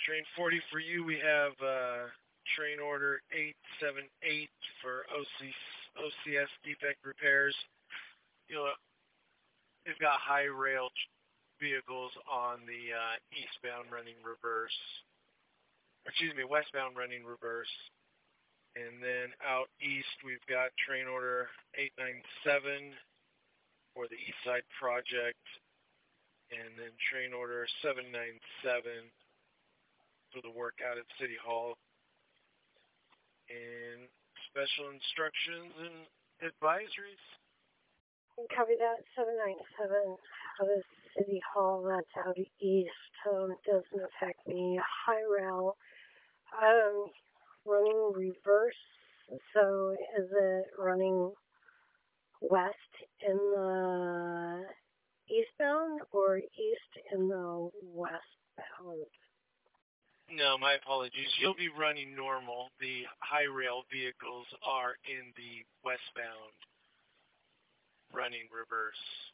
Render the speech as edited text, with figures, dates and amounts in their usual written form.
Train 40 for you, we have train order 878 for OCS defect repairs. You know, they've got high rail vehicles on the eastbound running reverse. Westbound running reverse. And then out east, we've got train order 897 for the East Side Project. And then train order 797 for the work out at City Hall. And special instructions and advisories. Copy that. 797 out of City Hall. That's out east. Doesn't affect me. High rail. Running reverse. So is it running west in the eastbound or east in the westbound? No, my apologies. You'll be running normal. The high rail vehicles are in the westbound running reverse.